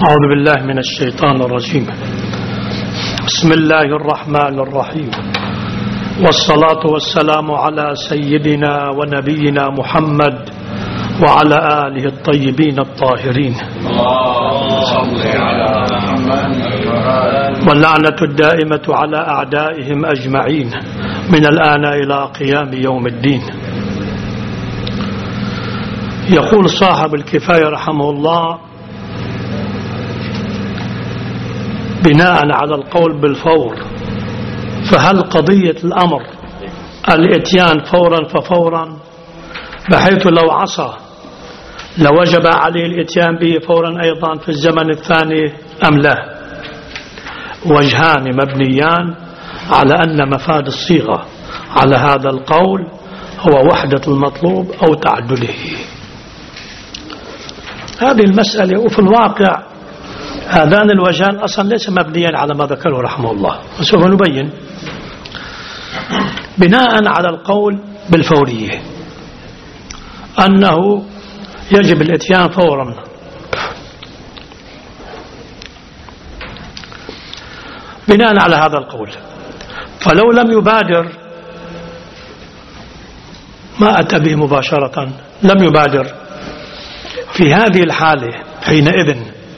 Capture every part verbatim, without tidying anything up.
أعوذ بالله من الشيطان الرجيم. بسم الله الرحمن الرحيم، والصلاة والسلام على سيدنا ونبينا محمد وعلى آله الطيبين الطاهرين، واللعنة الدائمة على أعدائهم أجمعين من الآن إلى قيام يوم الدين. يقول صاحب الكفاية رحمه الله: بناء على القول بالفور، فهل قضية الأمر الاتيان فورا ففورا، بحيث لو عصى لوجب عليه الاتيان به فورا أيضا في الزمن الثاني أم لا؟ وجهان مبنيان على أن مفاد الصيغة على هذا القول هو وحدة المطلوب أو تعدده. هذه المسألة، وفي الواقع هذان الوجهان أصلا ليس مبنيا على ما ذكره رحمه الله، وسوف نبين. بناء على القول بالفورية أنه يجب الاتيان فورا، بناء على هذا القول، فلو لم يبادر ما أتى به مباشرة، لم يبادر في هذه الحالة، حينئذ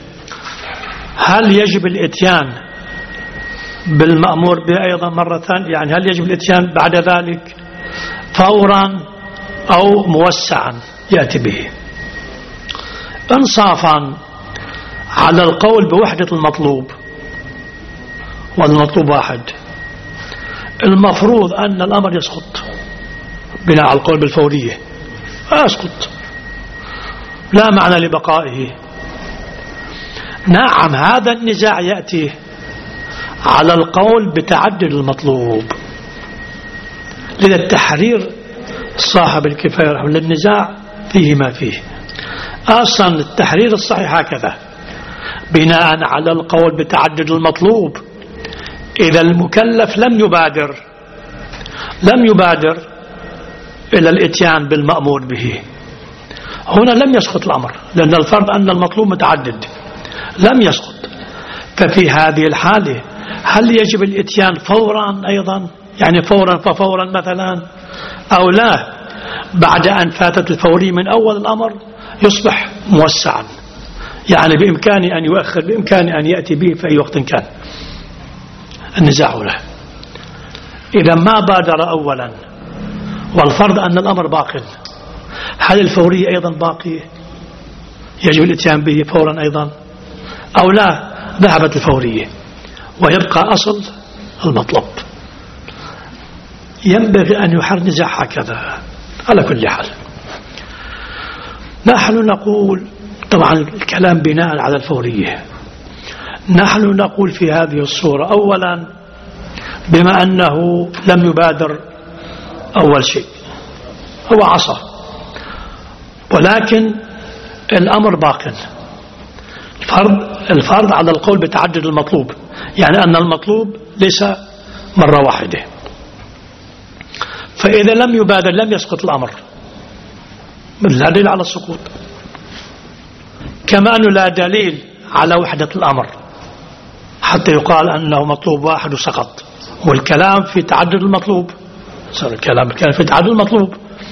هل يجب الاتيان بالمأمور به أيضا مرة ثانية؟ يعني هل يجب الاتيان بعد ذلك فورا أو موسعا يأتي به؟ انصافا على القول بوحدة المطلوب، والمطلوب واحد، المفروض أن الأمر يسقط بناء على القول بالفورية، يسقط، لا معنى لبقائه. نعم، هذا النزاع يأتي على القول بتعدد المطلوب، لذا التحرير صاحب الكفاية رحمه الله للنزاع فيه ما فيه. أصلا التحرير الصحيح هكذا: بناء على القول بتعدد المطلوب، إذا المكلف لم يبادر لم يبادر إلى الاتيان بالمأمور به، هنا لم يسقط الأمر، لأن الفرض أن المطلوب متعدد، لم يسقط. ففي هذه الحالة هل يجب الاتيان فورا أيضا، يعني فورا ففورا مثلا، أو لا؟ بعد أن فاتت الفوري من أول الأمر يصبح موسعا، يعني بإمكانه أن يؤخر، بإمكانه أن يأتي به في أي وقت كان. النزاع له إذا ما بادر أولا والفرض أن الأمر باق، هل الفورية أيضا باقية يجب الاتيان به فورا أيضا، أو لا؟ ذهبت الفورية ويبقى أصل المطلوب. ينبغي أن يحر نزاع هكذا. على كل حال نحن نقول، طبعا الكلام بناء على الفورية، نحن نقول في هذه الصورة: أولا، بما أنه لم يبادر أول شيء، هو عصى، ولكن الأمر باق، الفرض الفرض على القول بتعدد المطلوب، يعني أن المطلوب ليس مرة واحدة، فإذا لم يبادر لم يسقط الأمر، لا دليل على السقوط، كما أنه لا دليل على وحدة الأمر حتى يقال أنه مطلوب واحد وسقط، والكلام في تعدد المطلوب، صار الكلام كان في تعدد المطلوب.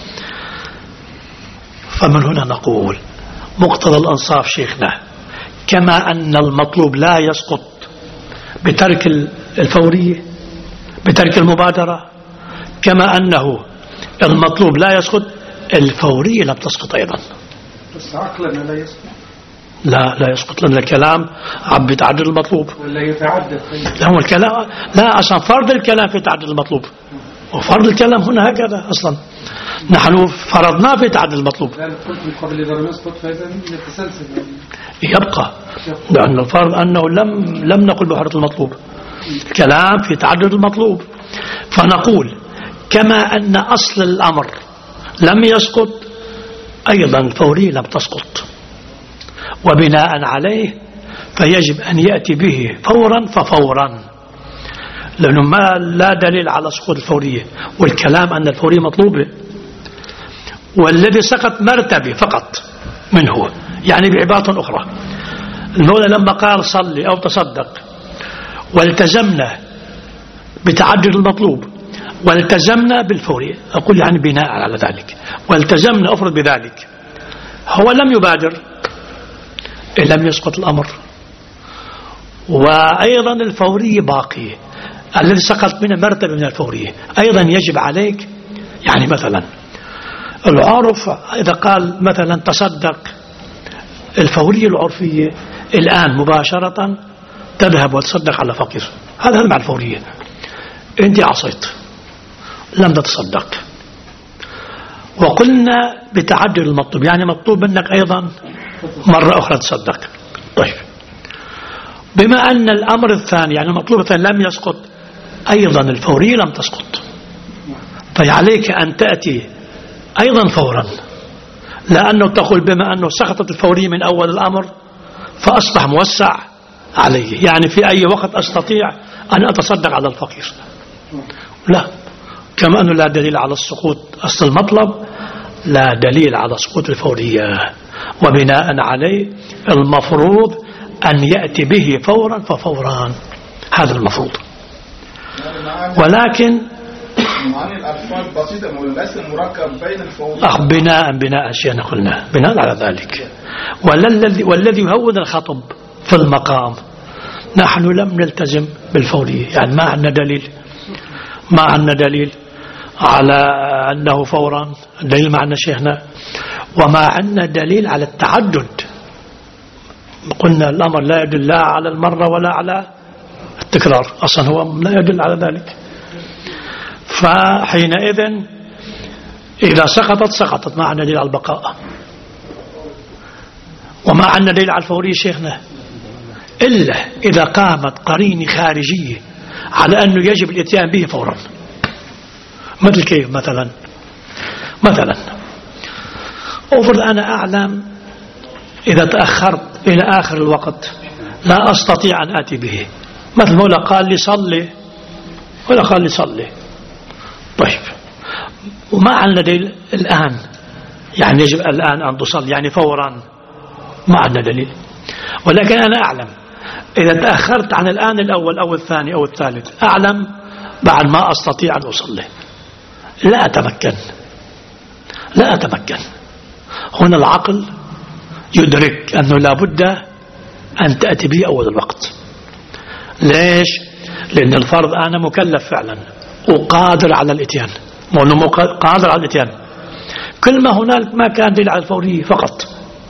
فمن هنا نقول مقتضى الأنصاف شيخنا، كما أن المطلوب لا يسقط بترك الفورية، بترك المبادرة، كما أنه المطلوب لا يسقط، الفورية لم تسقط أيضا. بس عقلا لا يسقط، لا لا يسقط، لأن الكلام عم بتعدد المطلوب، ولا يتعدد. لا هو الكلام، لا أصلا فرض الكلام في تعدد المطلوب، وفرض الكلام هنا هكذا أصلا، نحن فرضنا في تعدد المطلوب. لا قلت من قبل إذا لم يسقط فإذا يتسلسل يبقى، لأن الفرض أنه لم لم نقل بحرة المطلوب، الكلام في تعدد المطلوب. فنقول كما أن أصل الأمر لم يسقط، أيضا الفورية لم تسقط، وبناء عليه فيجب أن يأتي به فورا ففورا، لأنه ما لا دليل على سقوط الفورية، والكلام أن الفورية مطلوبة، والذي سقط مرتبة فقط منه. يعني بعبارة أخرى، المولى لما قال صلي أو تصدق والتزمنا بتعدد المطلوب والتزمنا بالفوري، أقول يعني بناء على ذلك والتزمنا أفرض بذلك، هو لم يبادر إن لم يسقط الأمر. وأيضا الفوري باقي، الذي سقط منه مرتبة من الفورية أيضا يجب عليك. يعني مثلا العرف إذا قال مثلا تصدق، الفورية العرفية الآن مباشرة تذهب وتصدق على فقير، هذا مع الفورية. أنت عصيت لم تتصدق، وقلنا بتعدد المطلوب، يعني مطلوب منك أيضا مرة أخرى تصدق. طيب بما أن الأمر الثاني يعني المطلوب الثاني لم يسقط، أيضا الفورية لم تسقط، فعليك أن تأتي أيضا فورا، لأنه تقول بما أنه سقطت الفورية من أول الأمر فأصبح موسع عليه، يعني في أي وقت أستطيع أن أتصدق على الفقير. لا، كما أنه لا دليل على السقوط أصل المطلب، لا دليل على سقوط الفورية، وبناء عليه المفروض أن يأتي به فورا ففورا، هذا المفروض. ولكن معاني الألفاظ بسيطة وليس مركب بين الفورية. أخ بناء بناء أشياء قلنا بناء على ذلك، والذي والذي يهون الخطب في المقام نحن لم نلتزم بالفورية، يعني ما عندنا دليل ما عندنا دليل على أنه فورا، دليل معنا شيخنا، وما عندنا دليل على التعدد. قلنا الأمر لا يدل لا على المرة ولا على التكرار، أصلا هو لا يدل على ذلك. فحينئذ إذا سقطت سقطت، ما عندنا دليل على البقاء، وما عندنا دليل على الفورية شيخنا، إلا إذا قامت قرينة خارجية على أنه يجب الاتيان به فورا. مثل كيف؟ مثلا مثلا أفرض أنا أعلم إذا تأخرت إلى آخر الوقت لا أستطيع أن آتي به، مثل مولا قال لي صلي ولا قال لي صلي. طيب وما عندنا دليل الآن، يعني يجب الآن أن تصلي يعني فورا، ما عندنا دليل. ولكن أنا أعلم إذا تأخرت عن الآن الأول أو الثاني أو الثالث، أعلم بعد ما أستطيع أن أصلي، لا أتمكن لا أتمكن هنا العقل يدرك أنه لا بد أن تأتي به أول الوقت. ليش؟ لأن الفرض أنا مكلف فعلا وقادر على الاتيان، وأنه قادر على الاتيان، كل ما هنالك ما كان دليل على الفورية فقط.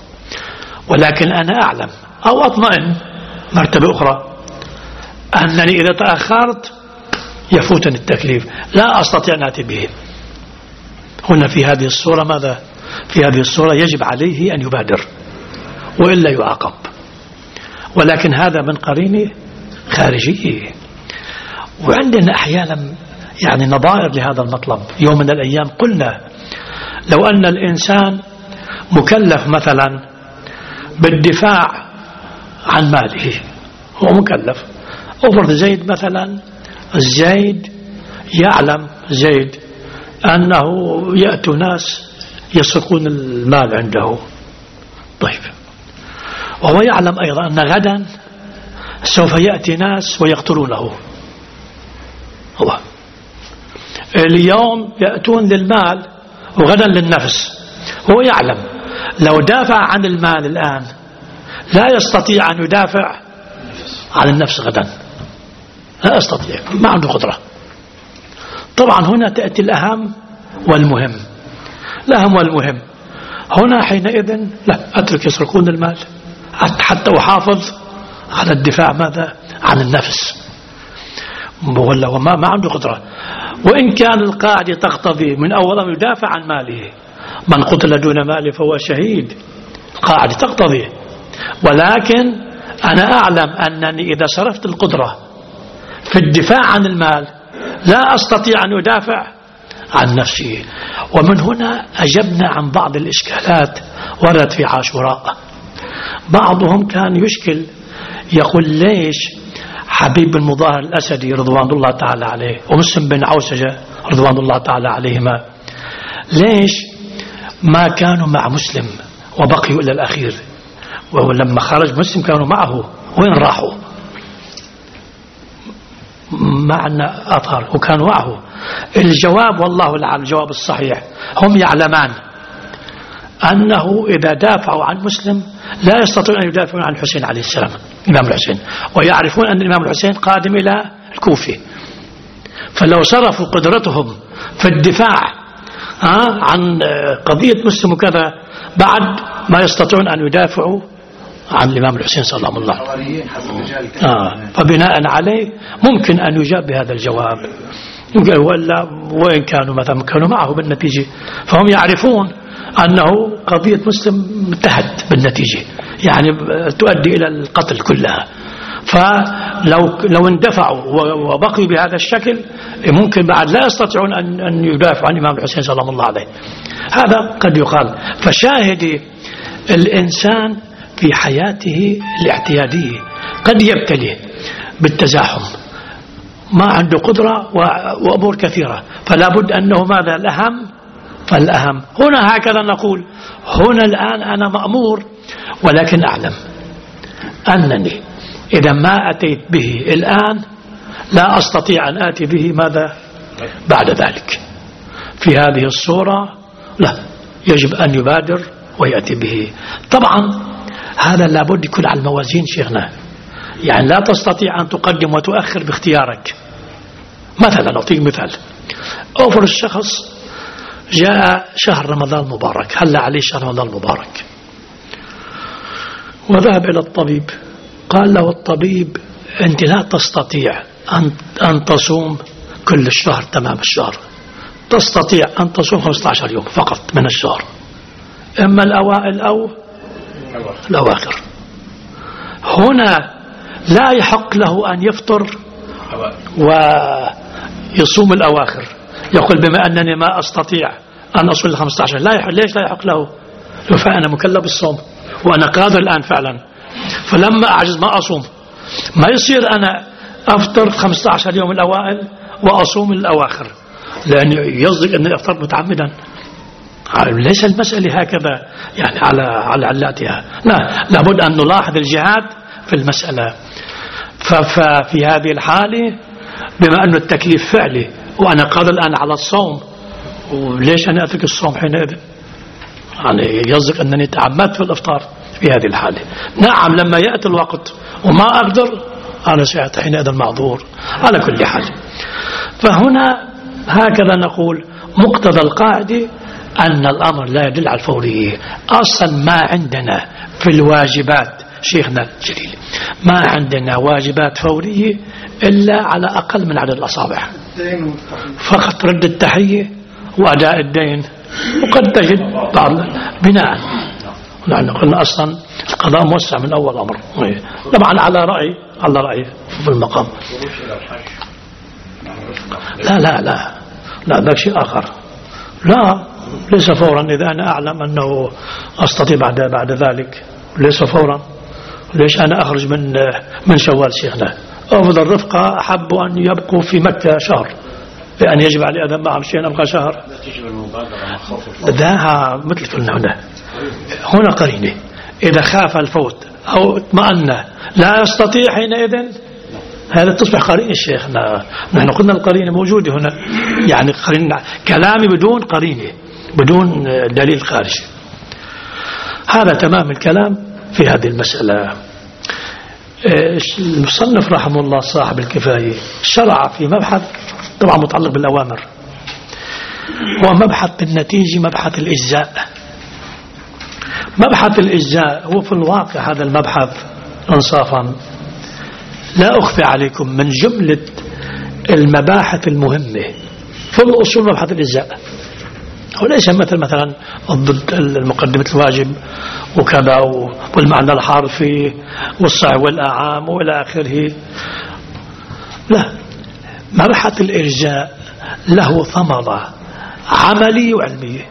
ولكن أنا أعلم أو أطمئن مرتبة أخرى أنني إذا تأخرت يفوتني التكليف، لا أستطيع أن آتي به. هنا في هذه الصورة ماذا؟ في هذه الصورة يجب عليه أن يبادر وإلا يعاقب. ولكن هذا من قرينه خارجيه. وعندنا أحيانا يعني نظائر لهذا المطلب. يوم من الأيام قلنا لو أن الإنسان مكلف مثلا بالدفاع عن ماله، هو مكلف، أفرض زيد مثلا، زيد يعلم زيد أنه يأتي ناس يسرقون المال عنده. طيب وهو يعلم أيضا أن غدا سوف يأتي ناس ويقتلونه. هو اليوم يأتون للمال وغدا للنفس، هو يعلم لو دافع عن المال الآن لا يستطيع أن يدافع عن النفس غدا، لا يستطيع، ما عنده قدرة. طبعا هنا تأتي الأهم والمهم، الأهم والمهم هنا حينئذ لا أترك يسرقون المال حتى أحافظ على الدفاع ماذا عن النفس، ولا وما ما عنده قدرة. وإن كان القاعدة تقتضي من أول أن يدافع عن ماله، من قتل دون ماله فهو شهيد، القاعدة تقتضي. ولكن أنا أعلم أنني إذا صرفت القدرة في الدفاع عن المال لا أستطيع أن أدافع عن نفسي. ومن هنا أجبنا عن بعض الإشكالات وردت في عاشوراء. بعضهم كان يشكل يقول ليش حبيب بن مظاهر الأسدي رضوان الله تعالى عليه ومسلم بن عوسجة رضوان الله تعالى عليهما ليش ما كانوا مع مسلم وبقيوا إلى الأخير، ولما خرج مسلم كانوا معه، وين راحوا؟ معنا أطهر وكانوا معه. الجواب والله العالم الجواب الصحيح، هم يعلمان أنه إذا دافعوا عن مسلم لا يستطيعون أن يدافعون عن الحسين عليه السلام الإمام الحسين، ويعرفون أن الإمام الحسين قادم إلى الكوفة، فلو صرفوا قدرتهم في الدفاع عن قضية مسلم وكذا بعد ما يستطيعون أن يدافعوا عن الإمام الحسين صلى الله عليه وسلم. آه فبناء عليه ممكن أن يجاب بهذا الجواب، ولا وين كانوا مثلا كانوا معه بالنتيجة، فهم يعرفون أنه قضية مسلم انتهت بالنتيجة، يعني تؤدي إلى القتل كلها، فلو لو اندفعوا وبقوا بهذا الشكل ممكن بعد لا يستطيعون أن أن يدافعوا عن الإمام الحسين صلى الله عليه. هذا قد يقال. فشاهد الإنسان في حياته الاعتيادية قد يبتلي بالتزاحم، ما عنده قدرة وأمور كثيرة، فلا بد أنه ماذا الأهم فالأهم. هنا هكذا نقول، هنا الآن أنا مأمور، ولكن أعلم أنني إذا ما أتيت به الآن لا أستطيع أن آتي به ماذا بعد ذلك. في هذه الصورة لا يجب أن يبادر ويأتي به. طبعا هذا لابد يكون على الموازين شيخنا، يعني لا تستطيع أن تقدم وتؤخر باختيارك. مثلا أعطيك مثال، أوفر الشخص جاء شهر رمضان المبارك، هل عليه شهر رمضان المبارك، وذهب إلى الطبيب، قال له الطبيب أنت لا تستطيع أن أن تصوم كل الشهر تمام الشهر، تستطيع أن تصوم خمسة عشر يوم فقط من الشهر، إما الأوائل أو الأواخر. هنا لا يحق له أن يفطر ويصوم الأواخر، يقول بما أنني ما أستطيع أن أصل الخمسة عشر، لا يحق. ليش لا يحق له؟ فأنا مكلف بالصوم وأنا قادر الآن فعلا، فلما أعجز ما أصوم. ما يصير أنا أفطر خمسة عشر يوم الأوائل وأصوم الأواخر، لأن يصدق أني أفطر متعمدا. ليس المسألة هكذا يعني على على علاتها، لا، لابد أن نلاحظ الجهاد في المسألة. ففي هذه الحالة بما أن التكليف فعلي وأنا قادر الآن على الصوم، وليش أنا أترك الصوم حينئذ؟ يعني يصدق أنني تعمدت في الإفطار في هذه الحالة. نعم لما يأتي الوقت وما أقدر أنا سأعطي حينئذ المعذور على كل حال. فهنا هكذا نقول مقتضى القاعدة أن الأمر لا يدل على الفورية. أصلا ما عندنا في الواجبات شيخنا الجليل ما عندنا واجبات فورية إلا على أقل من عدد الأصابع، فقط رد التحية وأداء الدين. وقد تجد بعض بناء، لأن قلنا أصلا القضاء موسع من أول أمر، طبعا على رأي على رأي في المقام. لا لا لا لا ذاك شيء آخر، لا ليس فورا. إذا أنا أعلم أنه أستطيع بعد بعد ذلك ليس فورا. ليش أنا أخرج من من شوال شيخنا؟ أفضل الرفقة أحب أن يبقوا في مكة شهر، لأن يجب علي أذن معهم شيء أبقى شهر. ذاها مثل قلنا هنا هنا قرينة، إذا خاف الفوت أو اطمأن لا يستطيع حينئذ هذا تصبح قرينة الشيخنا. نحن قلنا القرينة موجودة هنا، يعني قرينة كلامي بدون قرينة بدون دليل خارجي. هذا تمام الكلام في هذه المسألة. المصنف رحمه الله صاحب الكفاية شرع في مبحث طبعا متعلق بالأوامر، هو مبحث النتيجة، مبحث الإجزاء. مبحث الإجزاء هو في الواقع هذا المبحث انصافا لا أخفي عليكم من جملة المباحث المهمة في الأصول مبحث الإجزاء، وليس مثل مثلا ضد المقدمة الواجب وكذا والمعنى الحرفي والصحيح والأعام وإلى آخره. لا، مبحث الإرجاء له ثمرة عملية وعلمية،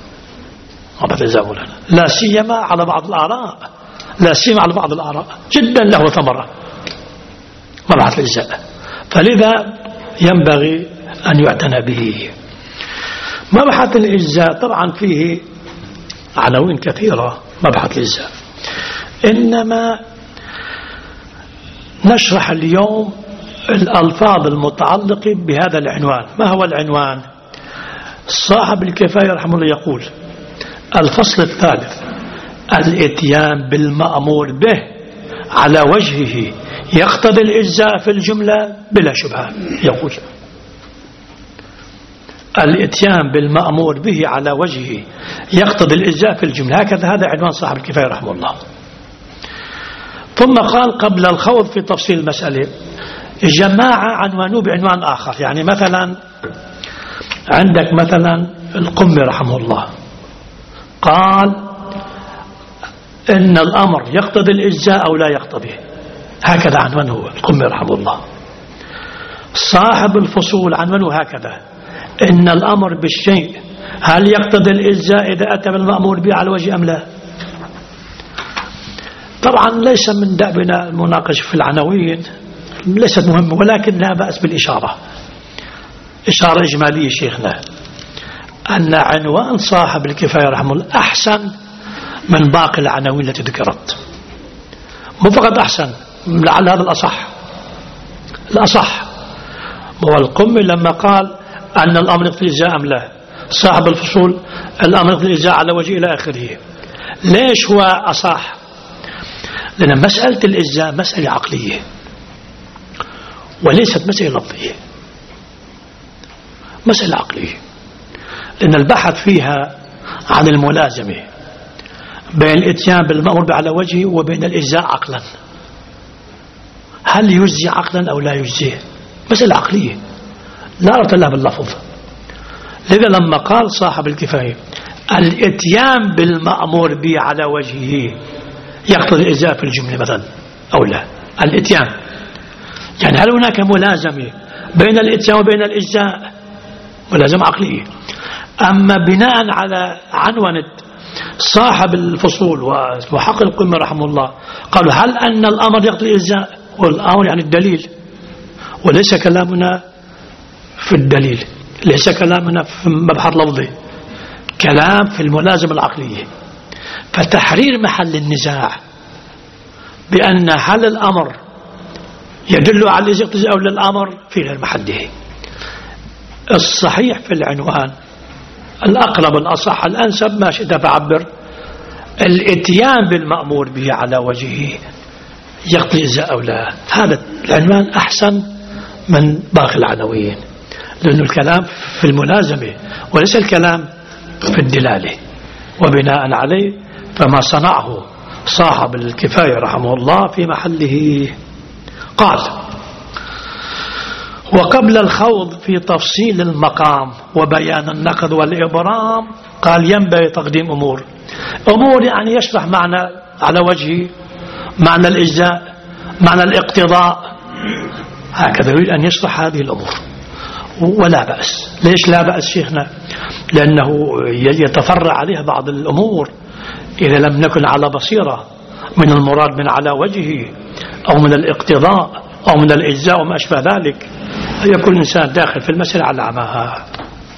لا سيما على بعض الآراء لا سيما على بعض الآراء جدا له ثمرة مبحث الإرجاء، فلذا ينبغي أن يعتنى به. مبحث الإجزاء طبعا فيه عناوين كثيرة. مبحث الإجزاء إنما نشرح اليوم الألفاظ المتعلقة بهذا العنوان. ما هو العنوان؟ صاحب الكفاية رحمه الله يقول: الفصل الثالث: الاتيان بالمأمور به على وجهه يقتضي الإجزاء في الجملة بلا شبهة. يقول: الاتيان بالمأمور به على وجهه يقتضي الإجزاء في الجملة. هكذا هذا عنوان صاحب الكفاية رحمه الله. ثم قال قبل الخوض في تفصيل المسألة: جماعة عنوانوه بعنوان آخر. يعني مثلا عندك مثلا القمي رحمه الله قال إن الأمر يقتضي الإجزاء أو لا يقتضي. هكذا عنوانه القمي رحمه الله. صاحب الفصول عنوانه هكذا: إن الأمر بالشيء هل يقتضي الإجزاء إذا أتى بالمأمور به على وجه أم لا. طبعا ليس من دأبنا المناقشة في العناوين، ليست مهمة، ولكن لا بأس بالإشارة، إشارة إجمالية شيخنا، أن عنوان صاحب الكفاية رحمه الله أحسن من باقي العناوين التي ذكرت. مو فقط أحسن، لعل هذا الأصح الأصح. هو القمي لما قال أن الأمر يقتضي الإجزاء أم لا، صاحب الفصول الأمر يقتضي الإجزاء على وجه إلى آخره. ليش هو أصح؟ لأن مسألة الإجزاء مسألة عقلية وليست مسألة لفظية، مسألة عقلية، لأن البحث فيها عن الملازمة بين الاتيان بالمأمور على وجهه وبين الإجزاء عقلا. هل يجزي عقلا أو لا يجزي؟ مسألة عقلية لا أرى لها باللفظ. لذا لما قال صاحب الكفاية الاتيان بالمأمور به على وجهه يقتضي الإجزاء في الجملة مثلا أو لا، الاتيان يعني هل هناك ملازمة بين الاتيان وبين الإجزاء؟ ملازمة عقلية. أما بناء على عنوان صاحب الفصول وحق القمة رحمه الله قالوا هل أن الأمر يقتضي الإجزاء، والأمر يعني الدليل، وليس كلامنا في الدليل، ليس كلامنا في مبحث لفظي، كلام في الملازمة العقلية. فتحرير محل النزاع بأن هل الأمر يدل على الإجزاء أو للأمر في غير محله. الصحيح في العنوان الأقرب الأصح الأنسب ما شئت فعبر: الاتيان بالمأمور به على وجهه يقتضي الإجزاء أو لا. هذا العنوان أحسن من باقي العناوين، لأن الكلام في الملازمة وليس الكلام في الدلالة. وبناء عليه فما صنعه صاحب الكفاية رحمه الله في محله. قال: وقبل الخوض في تفصيل المقام وبيان النقد والإبرام قال ينبغي تقديم أمور أمور يعني يشرح معنى على وجه معنى الإجزاء، معنى الاقتضاء، هكذا يريد أن يشرح هذه الأمور. ولا بأس. ليش لا بأس شيخنا؟ لأنه يتفرع عليها بعض الأمور إذا لم نكن على بصيرة من المراد من على وجهه أو من الاقتضاء أو من الإجزاء وما أشبه ذلك، يكون الإنسان داخل في المسألة على عماها.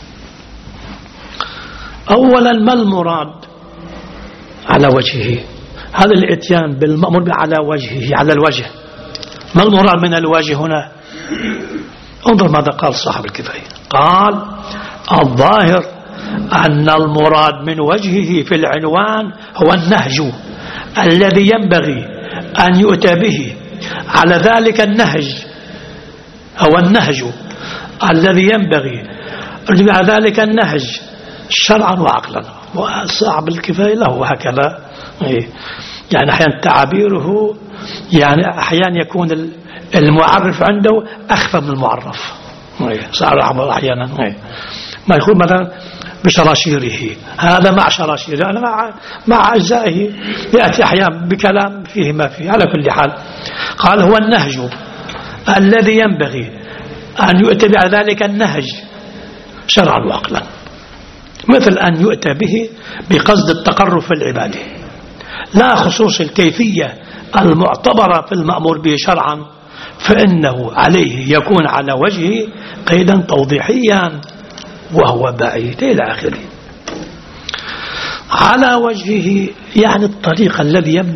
أولا ما المراد على وجهه؟ هذا الاتيان بالمأمور على وجهه، على الوجه. ما المراد من الوجه هنا؟ انظر ماذا قال صاحب الكفاية. قال: الظاهر أن المراد من وجهه في العنوان هو النهج الذي ينبغي أن يؤتى به على ذلك النهج، هو النهج الذي ينبغي على ذلك النهج شرعا وعقلا. وصاحب الكفاية له هكذا، يعني أحيانا تعابيره يعني أحيانا يكون المعرف عنده أخفى من المعرف، صار أحيانا ما يكون مثلا بشراشيره، هذا مع شراشيره، أنا مع مع أجزائه، يأتي أحيانا بكلام فيه ما فيه. على كل حال قال هو النهج الذي ينبغي أن يؤتى على ذلك النهج شرعا وعقلا، مثل أن يؤتى به بقصد التقرب في العبادة لا خصوص الكيفية المعتبرة في المأمور به شرعا، فإنه عليه يكون على وجهه قيدا توضيحيا وهو بعيد إلى آخره. على وجهه يعني الطريق الذي ينبغي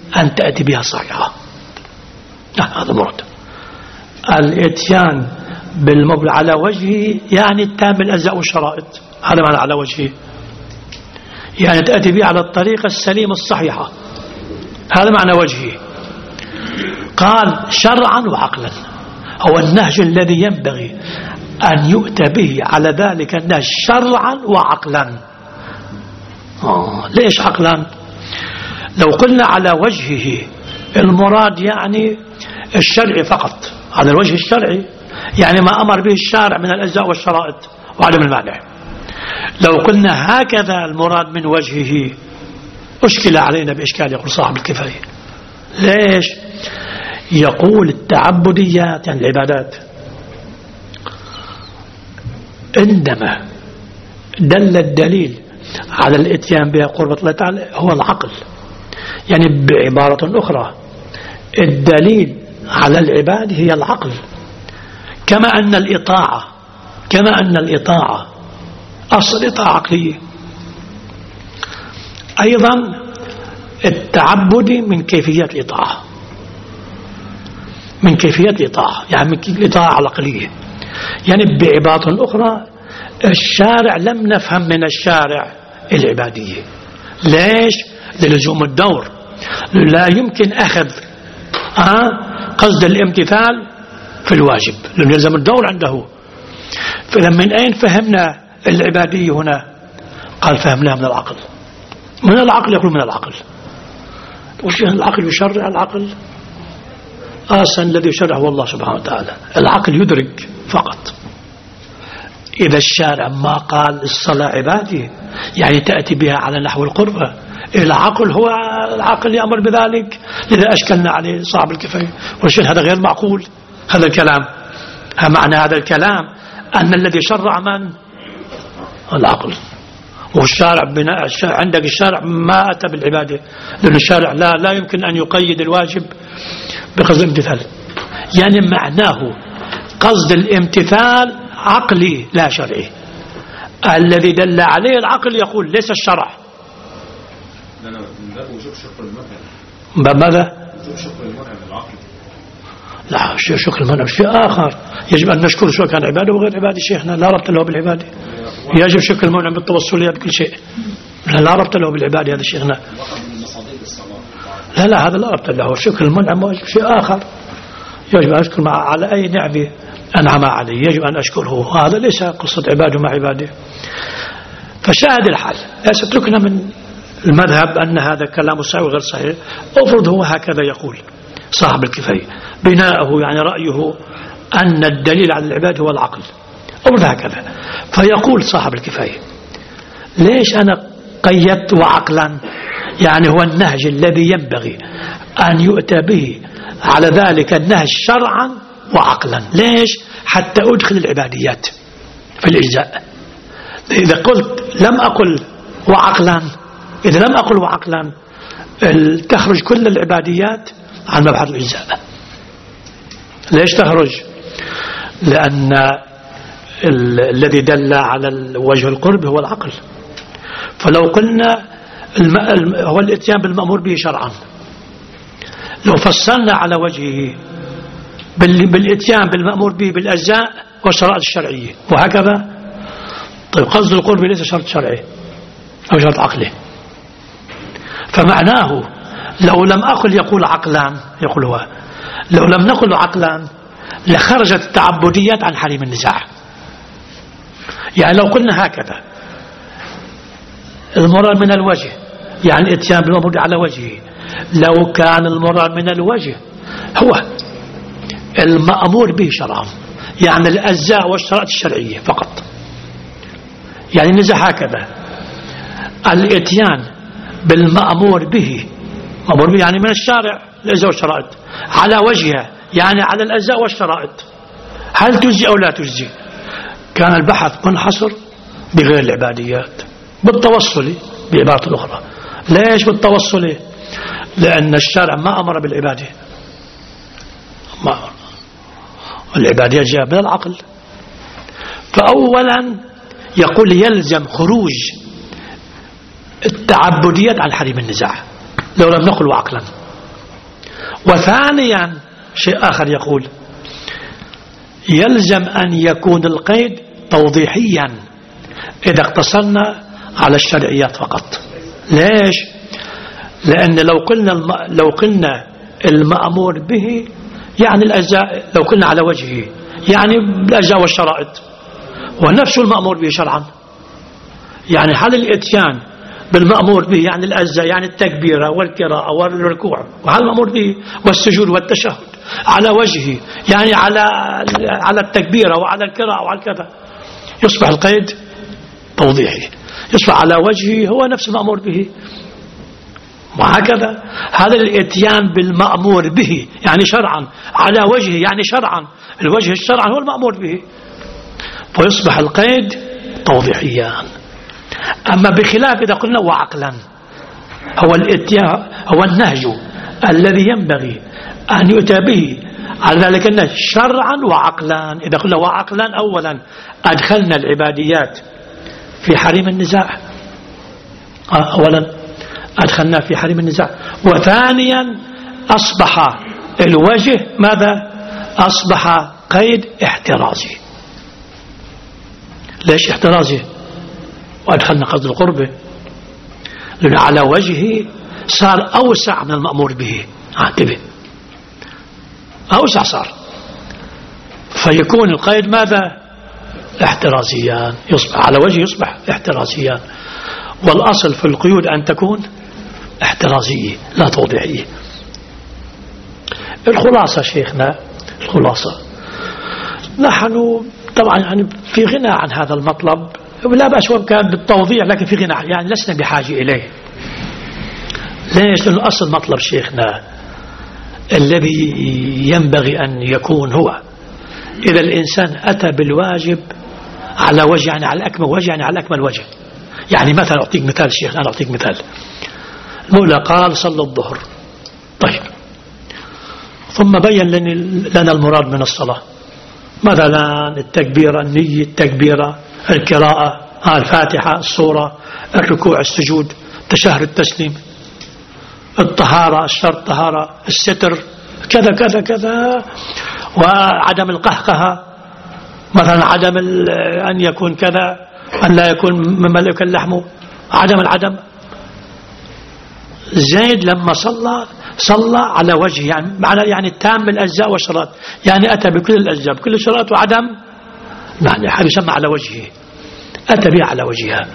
أن تأتي بها صحيحة. هذا مراد. الاتيان بالمبلغ على وجهه يعني التام الأجزاء والشرائط، هذا معنى على وجهه، يعني تأتي به على الطريقة السليمة الصحيحة، هذا معنى وجهه. قال شرعا وعقلا، هو النهج الذي ينبغي أن يؤتى به على ذلك النهج شرعا وعقلا. آه ليش عقلا؟ لو قلنا على وجهه المراد يعني الشرعي فقط، على الوجه الشرعي يعني ما أمر به الشارع من الأجزاء والشرائط وعدم المانع. لو قلنا هكذا المراد من وجهه أشكل علينا بإشكال، يقول صاحب الكفاية. ليش؟ يقول التعبديات يعني العبادات عندما دل الدليل على الاتيان بها قربة الله تعالى هو العقل. يعني بعبارة أخرى الدليل على العباد هي العقل، كما أن الإطاعة كما أن الإطاعة أصل إطاعة عقلية، أيضا التعبد من كيفيات الإطاعة من كيفيات الإطاعة يعني من الإطاعة العقلية. يعني بعبارة أخرى الشارع لم نفهم من الشارع العبادية. ليش؟ للزوم الدور، لا يمكن أخذ آه قصد الامتثال في الواجب، لأنه يلزم الدور عنده. فلما من أين فهمنا العبادية هنا؟ قال فهمناها من العقل. من العقل يقول من العقل. وش العقل يشرع؟ العقل أصلا الذي يشرع هو الله سبحانه وتعالى. العقل يدرك فقط. إذا الشارع ما قال الصلاة عبادي يعني تأتي بها على نحو القربة، العقل هو العقل يأمر بذلك، لذا أشكلنا عليه صاحب الكفاية. والشيء هذا غير معقول هذا الكلام. معنى هذا الكلام أن الذي شرع من؟ العقل. والشارع بناء الشارع عندك الشارع ما أتى بالعبادة، لأن الشارع لا لا يمكن أن يقيد الواجب بقصد الامتثال. يعني معناه قصد الامتثال عقلي لا شرعي. الذي دل عليه العقل يقول ليس الشرع. باب ماذا؟ لا شكر المنعم شيء آخر. يجب أن نشكر سواء كان عبادة وغير عبادة. شيخنا لا ربط له بالعبادة. يجب شكر المنعم بالتوصلية بكل شيء. لا, لا ربط له بالعبادة هذا شيخنا. لا لا هذا لا ربط له. شكر المنعم شيء آخر. يجب أن أشكر مع على أي نعمة أنعم علي يجب أن أشكره. هذا ليس قصة عباده مع عباده. فشاهد الحال ستركنا من المذهب أن هذا كلام صحيح وغير صحيح. أفرض هو هكذا يقول صاحب الكفاية بناءه يعني رأيه أن الدليل على العباد هو العقل. أفرض هكذا فيقول صاحب الكفاية ليش أنا قيدت وعقلا؟ يعني هو النهج الذي ينبغي أن يؤتى به على ذلك النهج شرعا وعقلا. ليش؟ حتى أدخل العباديات في الإجزاء. إذا قلت لم أقل وعقلا إذا لم أقل وعقلا تخرج كل العباديات عن مبحث الإجزاء. ليش تخرج؟ لأن الذي دل على وجه القرب هو العقل. فلو قلنا هو الاتيان بالمأمور به شرعا، لو فصلنا على وجهه بالاتيان بالمأمور به بالأجزاء والشرائط الشرعية وهكذا، طيب قصد القرب ليس شرط شرعي أو شرط عقلي. فمعناه لو لم أقل يقول عقلان يقول هو لو لم نقل عقلان لخرجت التعبديات عن حريم النزاع. يعني لو قلنا هكذا المراد من الوجه يعني الاتيان بالمأمور على وجهه، لو كان المراد من الوجه هو المأمور به شرعا يعني الأجزاء والشرائط الشرعية فقط. يعني النزاع هكذا الاتيان بالمأمور به مأمور به يعني من الشارع الأجزاء والشرائط على وجهها يعني على الأجزاء والشرائط هل تجزي أو لا تجزي؟ كان البحث منحصر بغير العباديات بالتوصل بعبارة أخرى. ليش بالتوصل؟ لأن الشارع ما أمر بالعبادة، ما العبادية جاء من العقل. فأولا يقول يلزم خروج التعبديات عن حريم النزاع لو لم نقل وعقلا. وثانيا شيء آخر يقول يلزم أن يكون القيد توضيحيا إذا اقتصرنا على الشرعيات فقط. ليش؟ لأن لو قلنا الم... لو قلنا المأمور به يعني الأجزاء، لو قلنا على وجهه يعني الأجزاء والشرائط، ونفس المأمور به شرعا. يعني هل الإتيان بالمأمور به يعني الأجزاء يعني التكبيرة والقراءة والركوع، وهل المأمور به والسجود والتشهد على وجهه يعني على على التكبيرة وعلى القراءة وعلى كذا، يصبح القيد توضيحي، يصبح على وجهه هو نفس المأمور به. وهكذا هذا الاتيان بالمأمور به يعني شرعا على وجهه يعني شرعا، الوجه الشرعا هو المأمور به، ويصبح القيد توضيحيا. أما بخلاف إذا قلنا وعقلا، هو الاتيان هو النهج الذي ينبغي أن يؤتى به على ذلك النهج شرعا وعقلا. إذا قلنا وعقلا أولا أدخلنا العباديات في حريم النزاع، أولا أدخلنا في حريم النزاع، وثانيا أصبح الوجه ماذا؟ أصبح قيد احترازي. ليش احترازي؟ وأدخلنا قصد القربة، لأن على وجهه صار أوسع من المأمور به، انتبه، أوسع صار، فيكون القيد ماذا؟ احترازيا، يصبح على وجهه يصبح احترازيا. والأصل في القيود أن تكون احترازية لا توضيحية. الخلاصة شيخنا، الخلاصة نحن طبعا يعني في غنى عن هذا المطلب، لا بأس وإن كان بالتوضيح، لكن في غنى يعني لسنا بحاجة إليه. ليش؟ لأن أصل مطلب شيخنا الذي ينبغي أن يكون هو إذا الإنسان أتى بالواجب على وجه يعني على أكمل وجه يعني على أكمل وجه. يعني مثلا أعطيك مثال شيخ، أنا أعطيك مثال. المولى قال صلى الظهر، طيب، ثم بين لنا المراد من الصلاة، مثلا التكبيرة، النية، التكبيرة، القراءة، الفاتحة، السورة، الركوع، السجود، تشهد، التسليم، الطهارة، الشرط طهارة، الستر، كذا كذا كذا، وعدم القهقهة، مثلا عدم أن يكون كذا، أن لا يكون مما لا يكون لحمه، عدم العدم. زيد لما صلى صلى على وجهه يعني معنى يعني تام الأجزاء والشرائط، يعني أتى بكل الأجزاء بكل الشرائط وعدم، يعني هذا يسمى على وجهه، أتى بها على وجهها.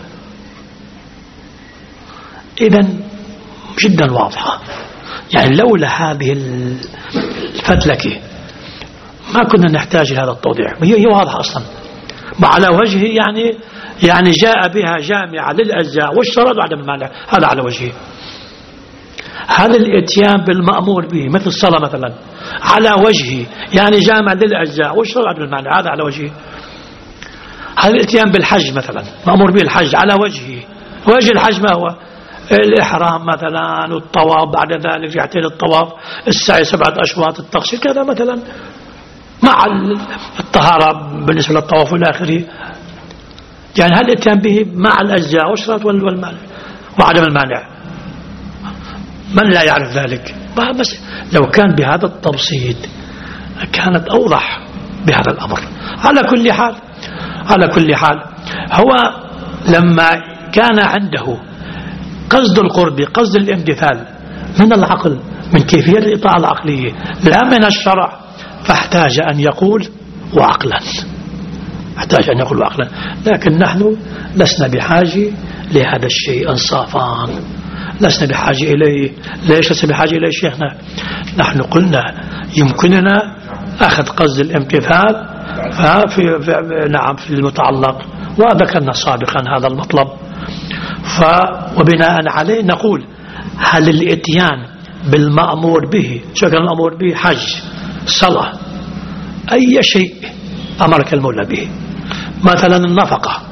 إذن جدا واضحة، يعني لولا هذه الفتلكة ما كنا نحتاج لهذا التوضيح، هي واضحة أصلا. وعلى وجهه يعني يعني جاء بها جامعة للأجزاء والشرائط وعدم المانع، هذا على وجهه. هذا الاتيان بالمأمور به مثل الصلاة مثلا على وجهه يعني جامع للأجزاء والشرائط وعدم المانع، هذا على وجهه. هذا الاتيان بالحج مثلا، مأمور به الحج على وجهه، وجه الحج ما هو؟ الإحرام مثلا، والطواف بعد ذلك رجعتين الطواف، السعي سبعة أشواط، التقصير كذا مثلا، مع الطهارة بالنسبة للطواف والآخره. يعني هل الاتيان به مع الأجزاء والشرط والمانع وعدم المانع. من لا يعرف ذلك؟ بس لو كان بهذا التبسيط كانت أوضح بهذا الأمر. على كل حال على كل حال هو لما كان عنده قصد القرب، قصد الامتثال من العقل، من كيفية الإطاعة العقلية لا من الشرع، فاحتاج أن يقول وعقلا، احتاج أن يقول وعقلا. لكن نحن لسنا بحاجة لهذا الشيء إنصافا، لسنا بحاجة إليه. ليش لسنا بحاجة إليه شيخنا؟ نحن قلنا يمكننا أخذ قصد الامتثال في, في نعم في المتعلق، وذكرنا سابقا هذا المطلب. ف وبناء عليه نقول هل الاتيان بالمأمور به، شو كان الأمور به؟ حج، صلاة، أي شيء أمرك المولى به، مثلا النفقة،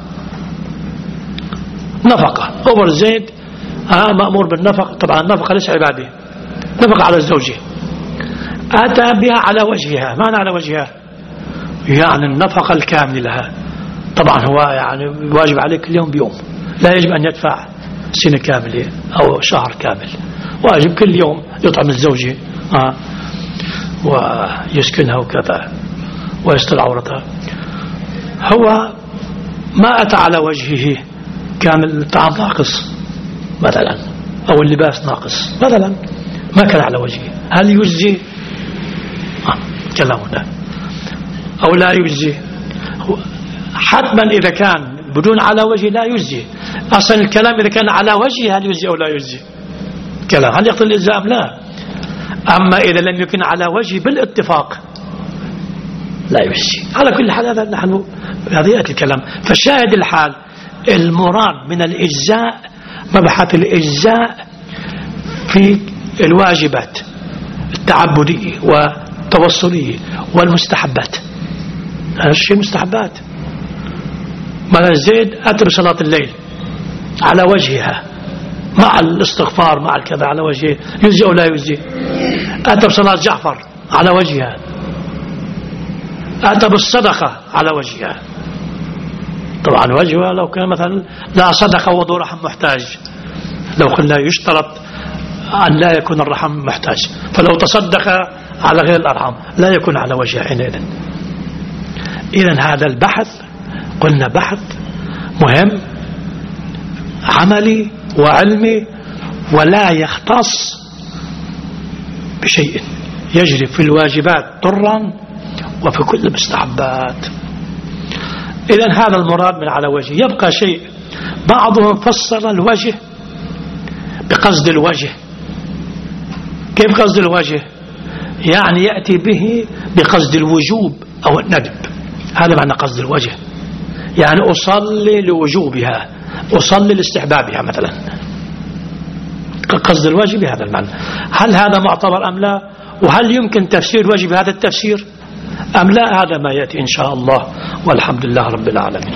نفقة أمر زيد آه مأمور بالنفقة، طبعا النفقة ليس عبادة، نفقة على الزوجة، أتى بها على وجهها. معنى على وجهها؟ يعني النفقة الكاملة لها. طبعا هو يعني واجب عليك اليوم بيوم، لا يجب أن يدفع سنة كاملة أو شهر كامل، واجب كل يوم يطعم الزوجة آه ويسكنها وكذا ويستر عورتها. هو ما أتى على وجهه كان الطعام ناقص مثلا أو اللباس ناقص مثلا ما كان على وجهه، هل يجزي؟ آه كلامنا أو لا يجزي؟ حتما إذا كان بدون على وجه لا يجزي. أصلا الكلام إذا كان على وجه هل يجزي أو لا يجزي كلام، هل يقتضي الإلزام؟ لا. أما إذا لم يكن على وجه بالاتفاق لا يجزي. على كل حال هذا نحن هذه الكلام. فشاهد الحال المراد من الإجزاء مبحث الإجزاء في الواجبات التعبدية والتوصلية والمستحبات. هذا الشيء مستحبات. مثلا زيد أتى بصلاة الليل على وجهها مع الاستغفار مع الكذا على وجهه يجزي أو لا يجزي؟ أتى بصلاة جعفر على وجهها، أتى بالصدقة على وجهها. طبعا وجهها لو كان مثلا لا صدقة وضو رحم محتاج، لو قلنا يشترط أن لا يكون الرحم محتاج، فلو تصدق على غير الأرحام لا يكون على وجهه حينئذ. إذن هذا البحث قلنا بحث مهم عملي وعلمي ولا يختص بشيء، يجري في الواجبات طرا وفي كل المستحبات. إذن هذا المراد من على وجه. يبقى شيء بعضهم فسر الوجه بقصد الوجه. كيف قصد الوجه؟ يعني يأتي به بقصد الوجوب أو الندب، هذا معنى قصد الوجه. يعني أصلي لوجوبها، أصلي لاستحبابها مثلا، قصد الوجه بهذا المعنى. هل هذا معتبر أم لا؟ وهل يمكن تفسير الوجه بهذا التفسير أم لا؟ هذا ما يأتي إن شاء الله، والحمد لله رب العالمين.